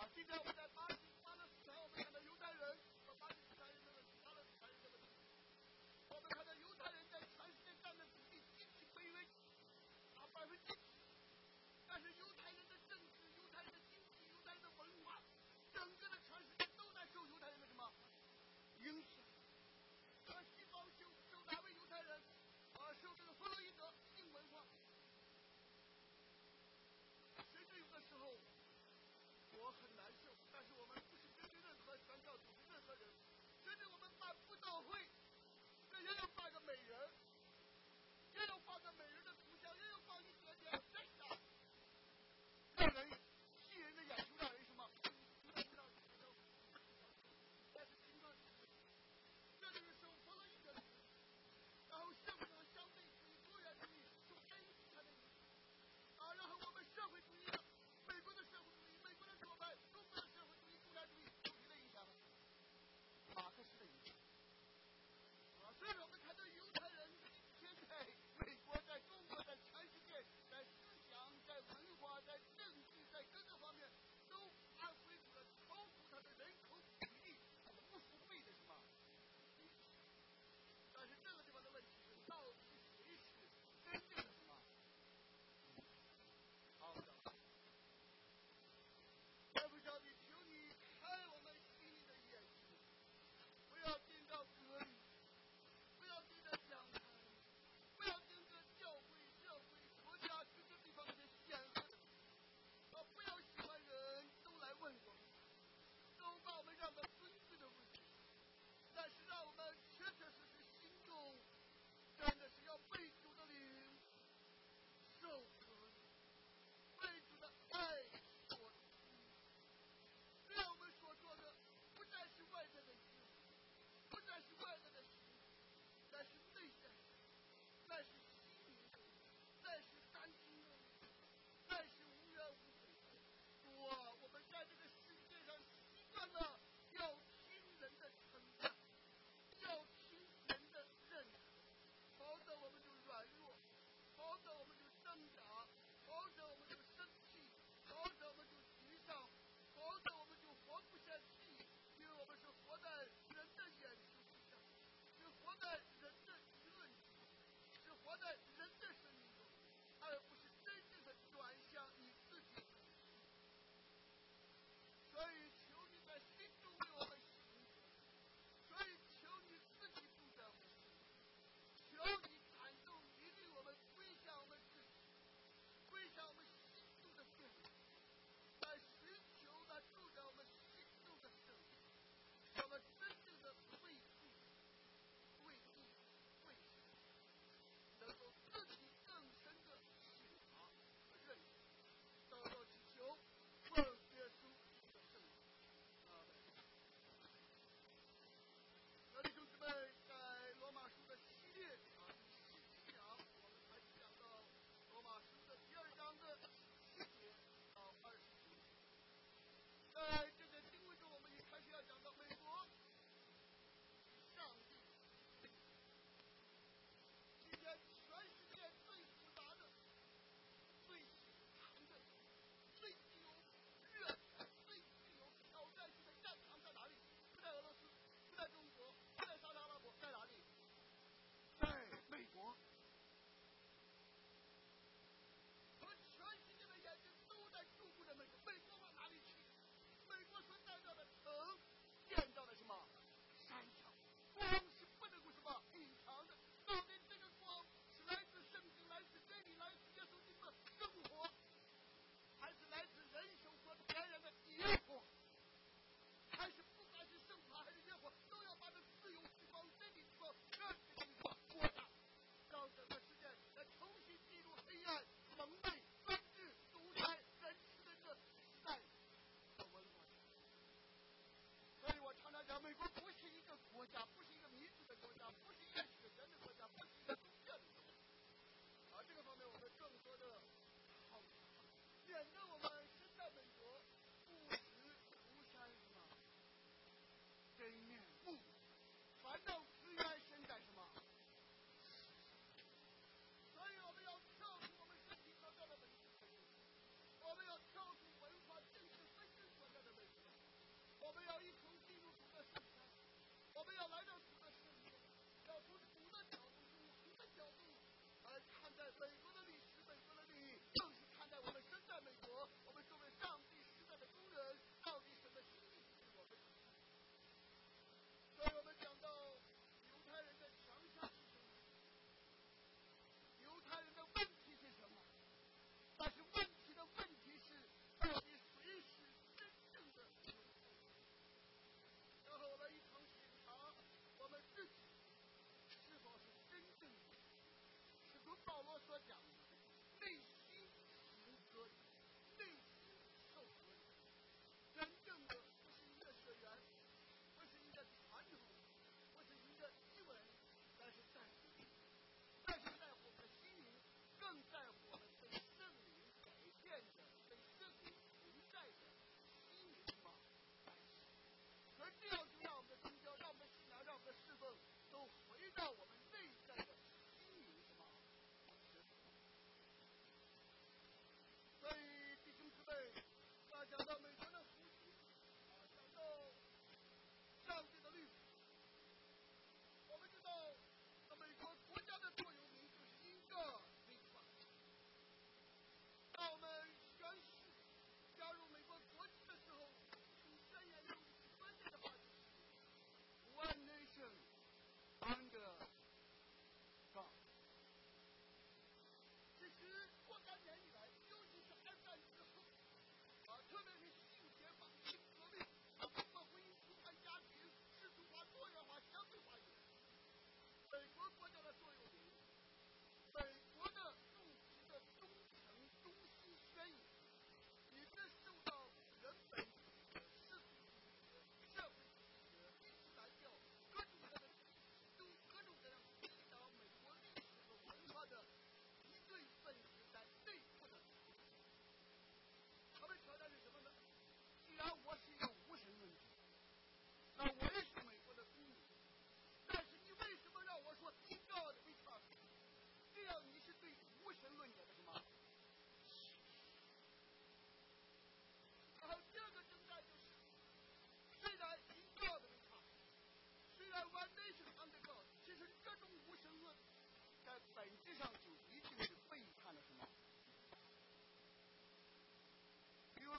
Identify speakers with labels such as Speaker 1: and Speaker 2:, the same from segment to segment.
Speaker 1: 今天我们在巴西发的时候，我们看到犹太人和巴基斯坦人的问题，巴勒斯坦人的问题。我们看到犹太人在全世界占的比例极其卑微，啊，7%。但是犹太人的政治、犹太人的经济、犹太人的文化，整个的全世界都在受犹太人的什么影响？而西方受哪位犹太人？受这个弗洛伊德性文化。甚至有的时候我很难受，但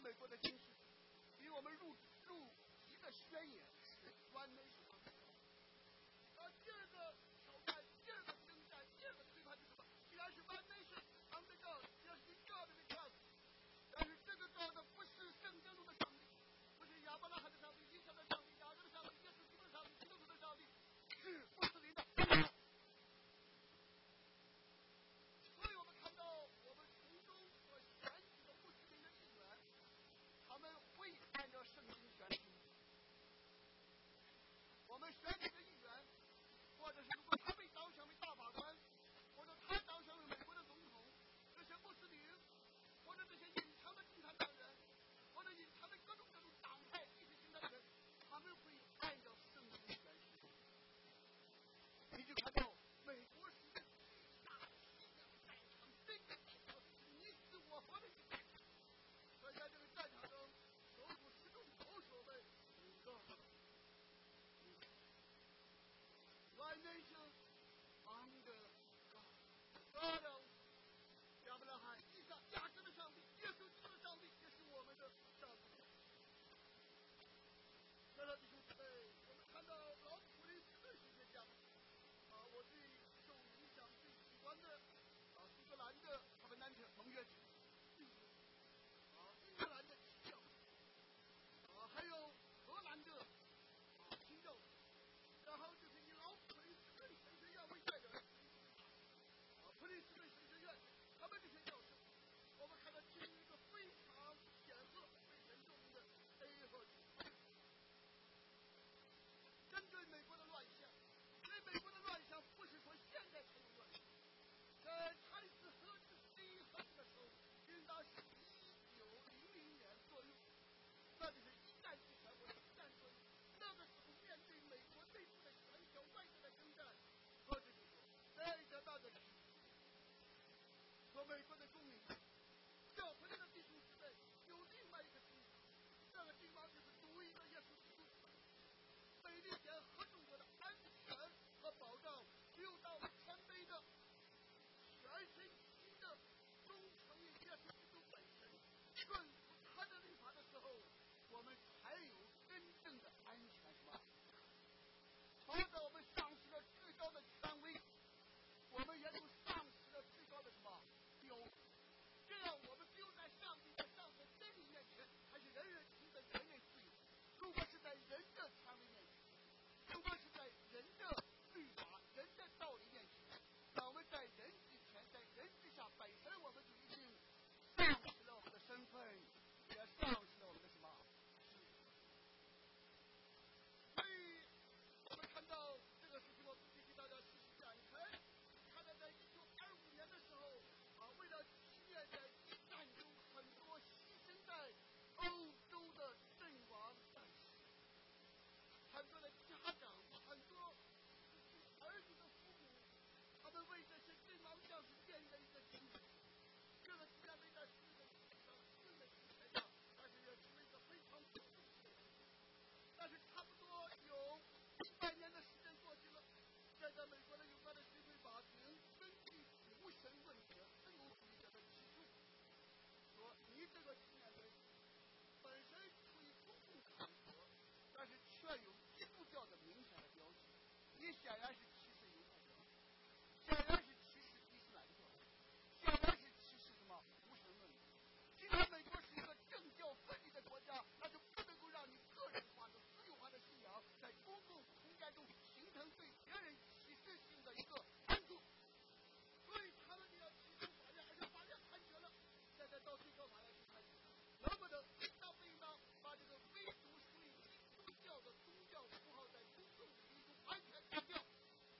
Speaker 1: 美国的军事比我们入籍的宣言是完美什么？第二个挑战，第二个征战，第二个推翻是什么？既然是 One Nation under God， 既然是 God 的 God， 但是这个 God 不是圣经中的上帝，不是亚伯拉罕的上帝、以撒的上帝、雅各的上帝、耶稣基督的上帝、基督徒的上帝，是穆斯林的。所以我们看到我们从中所选举的穆斯林的议员，他们会按照圣经选举。我们选举的议员，或者是如果他被当选为大法官，或者他当选为美国的总统，这些穆斯林，或者这些隐藏的共产党人，或者隐藏的各种党派意识形态的人，他们会按照圣经选举。你就看到美国是一个巨大的力量战场，这个战场是你死我活的一个战场。所以在这个战场中，手鼓十众投手们One Nation under God of 亚伯拉罕、以撒、雅各的上帝、耶稣基督的上帝，也是我们的上帝。在这弟兄姊妹，我们看到老普林斯顿神学家，我最受影响、最喜欢的苏格兰的卡本南特盟约体，英格兰的奇教，还有荷兰的新教，然后就是以老普林斯顿神学院为代表的普林斯顿神学院，他们这些教授，我们看到其中一个非常显赫、非常著名的 A 和 G。针对美国的乱象，因为美国的乱象不是说现在才有乱象，在查理斯·核子第一核子的时候，应当是1900年左右，那就是一战之前或者一战左右，那个时候面对美国内部的全球外交的征战，核子就说，在这大的说美国的公民，教会的弟兄姊妹有另外一个地方，这个地方就是独一的耶稣基督。美利坚和中国的安全和保障，只有到了谦卑的、全身心的忠诚于耶稣基督本身，顺服他的律法的时候，我们才有真正的安全，是吧？否则我们丧失了最高的权威，我们也就丧失了最高的什么标准。这样我们只有在上帝的上帝真理面前，还是人人平等、人人自由。如果是在人的权威面前，如果是在人的律法、人的道理面前，那我们在人之前、在人之下，本身我们就已经丧失了我们的身份，也丧失了我们的什么？所以，我们看到这个事情，我不必给大家细细展开。看到在1925年的时候，为了纪念在一战中很多牺牲在欧洲的阵亡战士。很多的家长，很多儿女的父母，他们为这些阵亡将士建立了一个纪念碑。这个纪念碑在4个之前，但是也成为一个非常古老的。但是差不多有100年的时间过去了，现在美国的有关的巡回法庭根据无神论者、自由主义者的起诉，说你这个纪念碑本身处于公共场合，但是却有基督教的明显的标志，你显然是歧视犹太教，显然是歧视伊斯兰教，显然是歧视什么无神论。既然美国是一个政教分离的国家，那就不能够让你个人化的、私有化的信仰在公共空间中形成对别人歧视性的一个拦阻。所以他们就要提出法院，而且法院判决了，现在到最高法院去判决，能不能应当不应当把这个唯独属于基督教的宗教符号在公众领域中完全砍掉？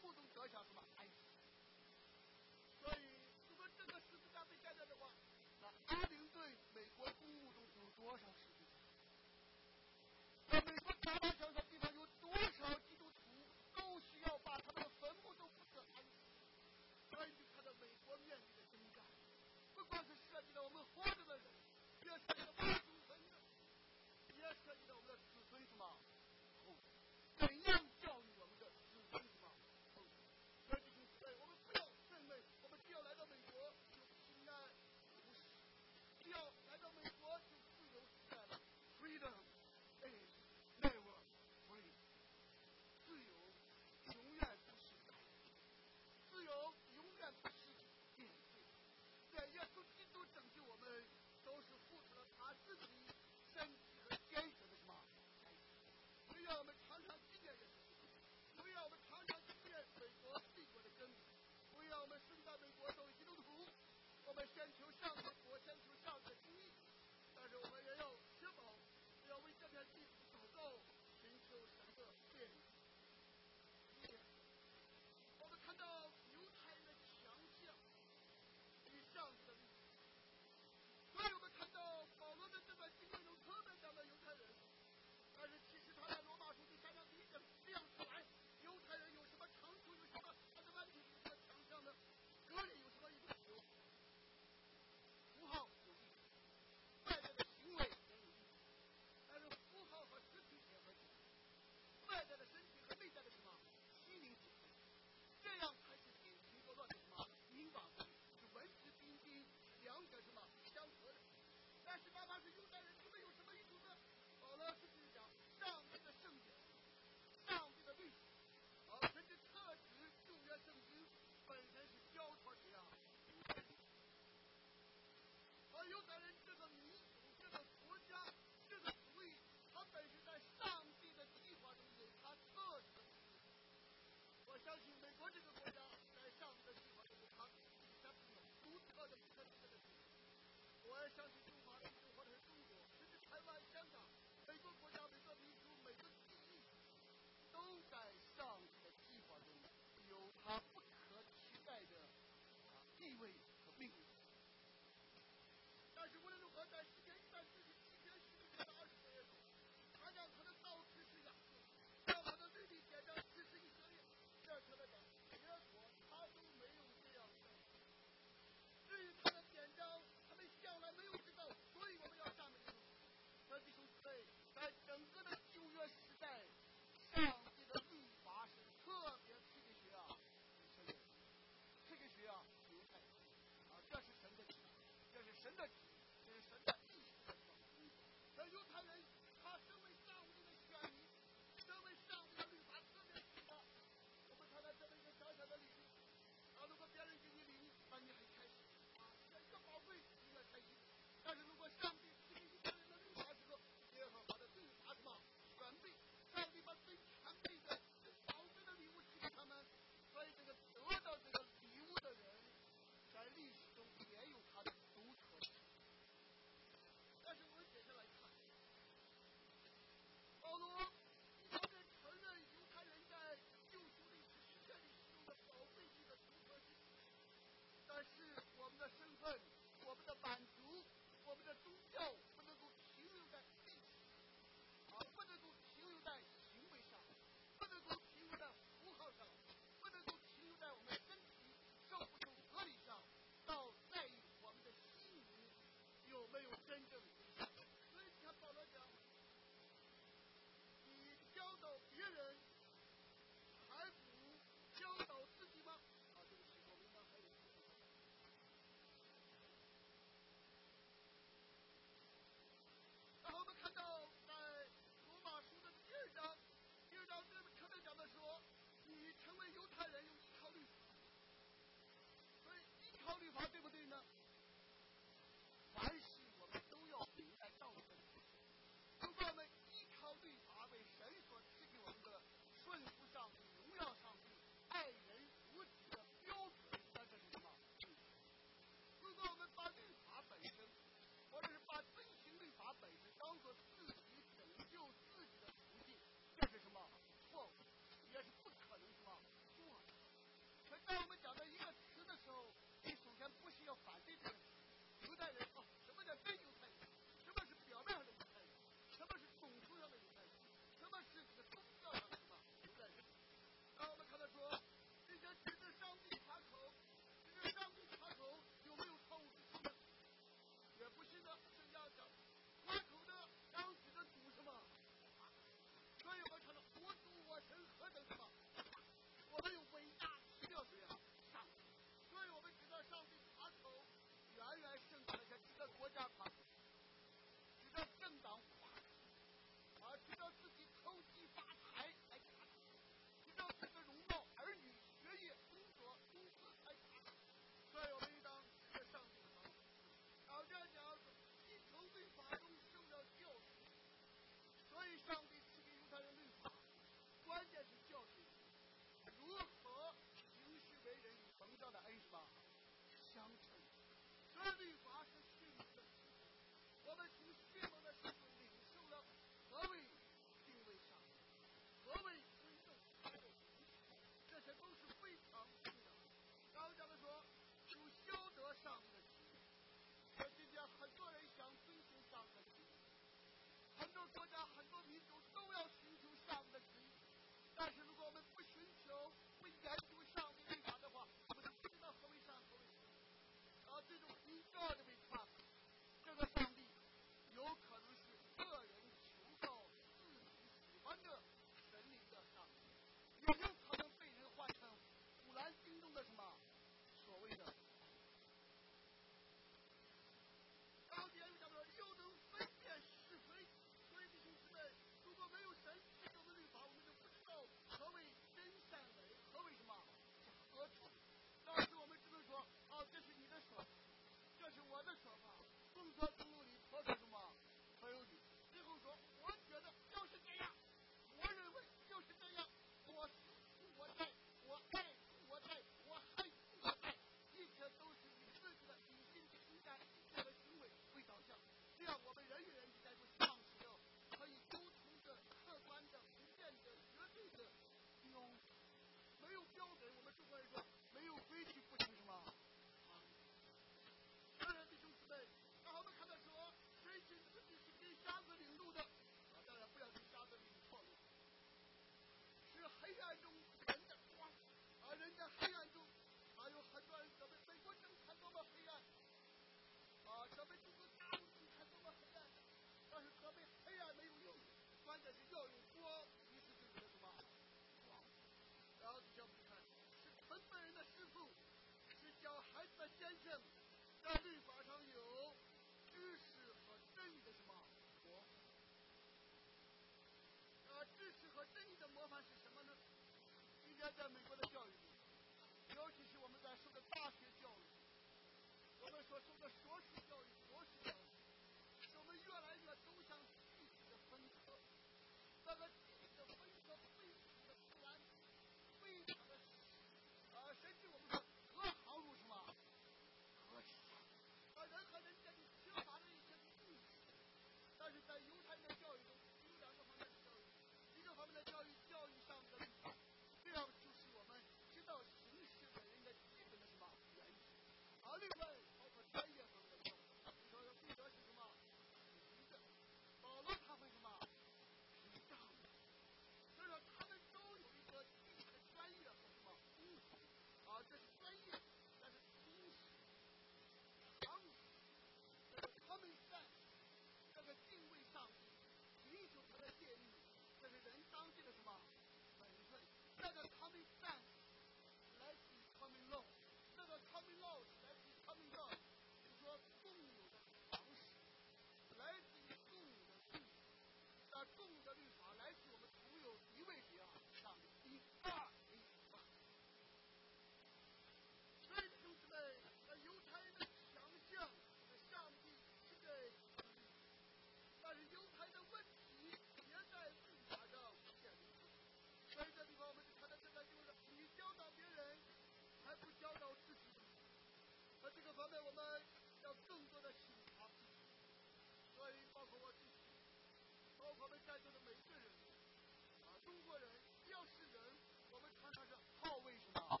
Speaker 1: 中国人只要是人，我们常常是好为什么？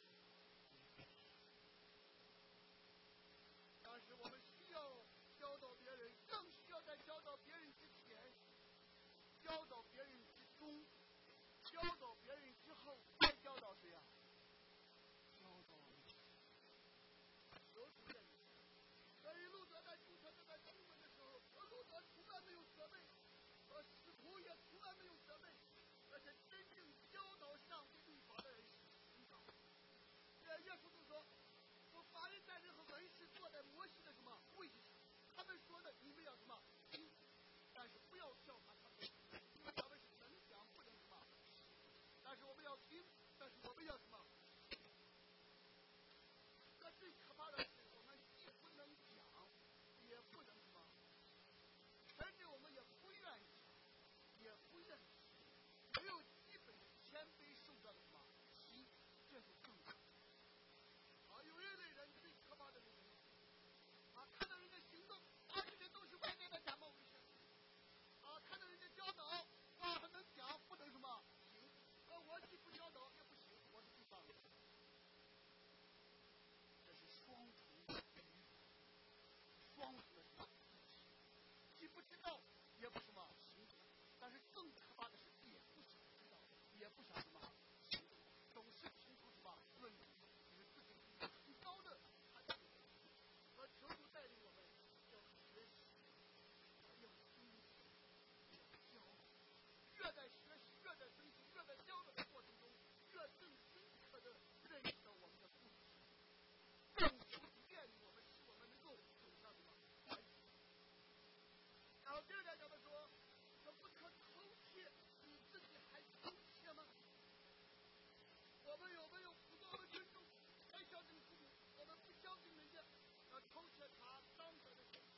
Speaker 1: 但是我们需要教导别人，更需要在教导别人之前，教导别人之中，教导别人之后，再教导谁啊？教导有主任。所以路德在注册这段经文的时候，路德从来没有责备，使徒也从来没有责备，而且真正教导上帝律法的人是领导。耶稣就说法利赛人和文士坐在摩西的什么位置上，他们说的你们要什么听，但是不要效法他们，因为他们是能讲不能什么，但是我们要听，但是我们要什么？那最可怕的是，我们既不能讲，也不能什么，甚至我们也不愿意，也不愿意，没有基本的谦卑受到的什么心，这是更可怕。有一类人最可怕的是什么？看到人家行动，这些都是外面的假冒伪善。看到人家教导，还能讲，不能什么行。我既不教导也不行，我是地方人。这是双重的比喻，双重的什么？既不知道，也不什么行。但是更可怕的是，也不想知道，也不想什么行，总是提出什么论理，使自己很高的判断。和求主带领我们要学习，要遵循，要教。越在学习，越在遵循，越在教导的过程中，越更深刻的认识到我们的不足，更求主愿意我们，使我们能够走上什么关系。然后第二点讲的说不可偷窃，你自己还偷窃吗？我们有没有不够的尊重？该孝敬父母，我们不孝敬人家，偷窃他当得的钱。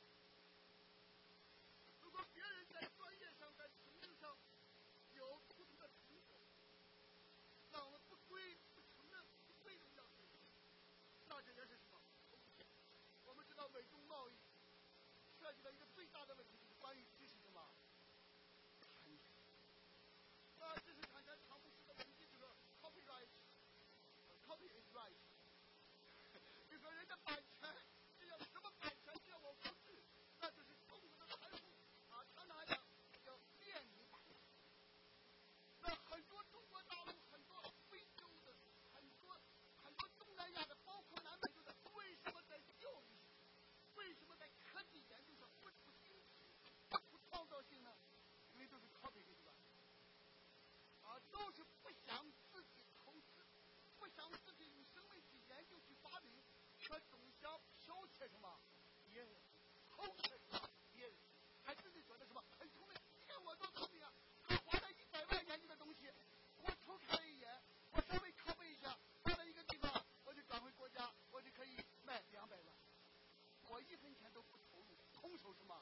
Speaker 1: 如果别人在专业上、在成就上有不同的成就，那我们不承认、不归荣耀谁，那这也是什么？我们知道美中贸易涉及到一个最大的问题，就是关于知识什么产权。知识产权常不是的问题，就是 copyright，copy is right。就说人的版权，只要什么版权，只要我复制，那就是中国的财富。常常讲叫便宜版。那很多中国大陆、很多非洲的、很多东南亚的，包括南美洲的，为什么在教育上，为什么在科技研究上不出新奇、不出创造性呢？因为都是 copy 对吧？都是不想自己投资，不想自己用生命去研究去发明，却总想剽窃什么别人，偷窃什么别人，还自己觉得什么很聪明。你看我多聪明啊！他花了100万研究的东西，我偷看了一眼，我稍微拷贝一下，放在一个地方，我就转回国家，我就可以卖200万，我1分钱都不投入，空手什么？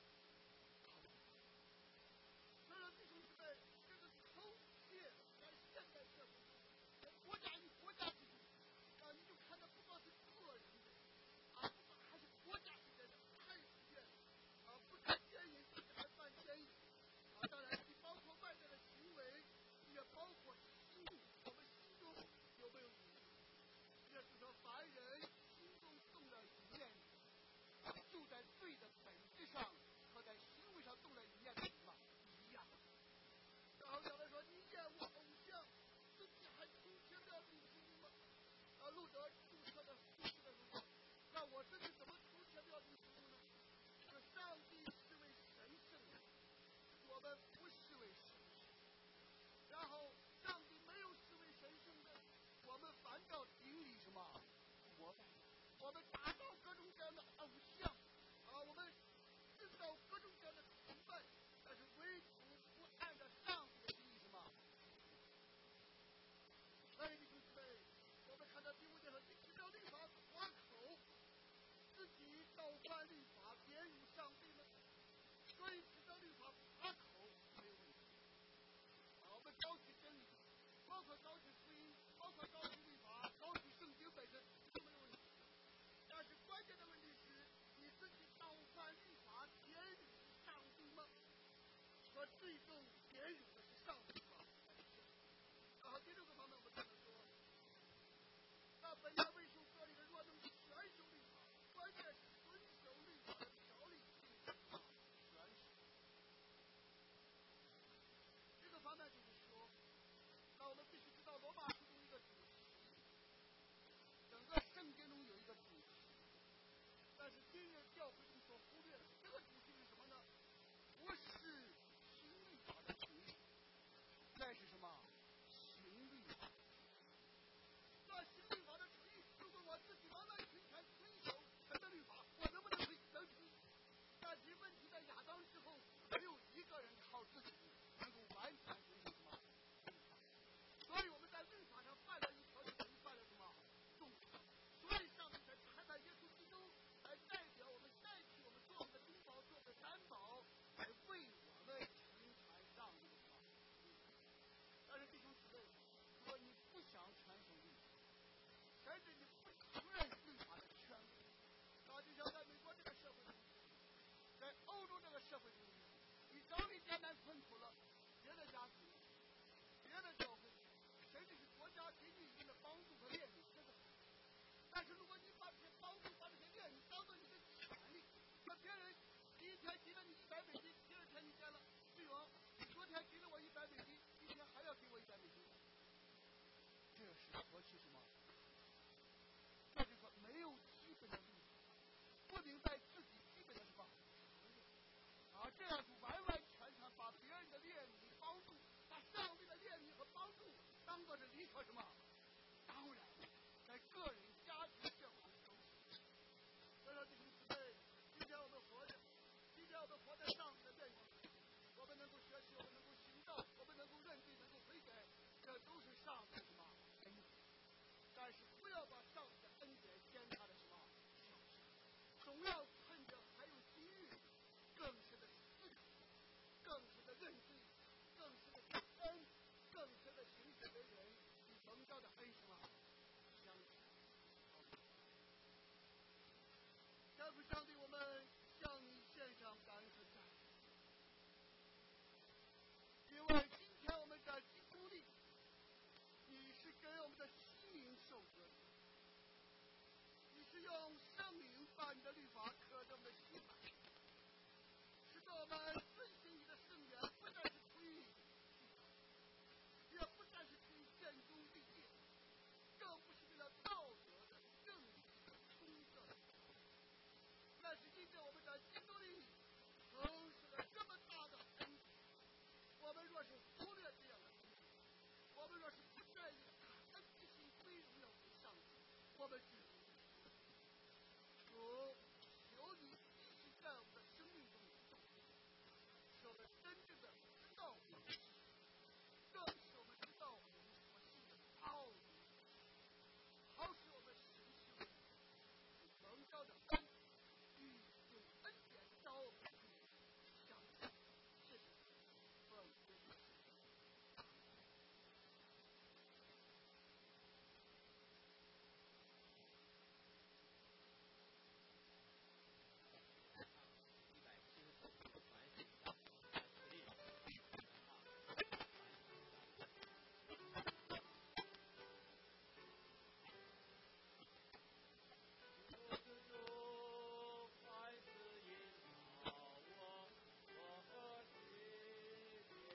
Speaker 1: 所以说弟兄姊妹，这个偷窃在现代社会中，在国家与国家之间，你就看到不光是个人的，还是国家之间的太普遍了。不但奸淫，自己还犯奸淫。当然既包括外在的行为，也包括心，我们心中有没有淫？也就是说，凡人心中动了淫念，就在罪的本质上和在行为上动了淫念的什么一样。然后讲的说，你厌恶偶像，自己还偷窃不了你自己吗？路德注册的时候，那我自己怎么偷窃不了你自己呢？这上帝视为神圣的，我们不视为神圣。然后上帝没有视为神圣的，我们反倒顶礼什么膜拜，我们打造各种各样的偶像，我们制造各种各样的崇拜，但是唯独不按照上帝的心意什么。所以弟兄姊妹，我们看到第5节和第7条律法夸口，自己倒犯律法，玷辱上帝呢？所以知道律法夸口没有问题。我们高举真理，包括高举福音，包括高举律法，高举圣经本身都没有问题。但是关键的问题是，你自己倒犯律法，玷辱上帝吗？和最终玷辱的是上帝吗？ 教的。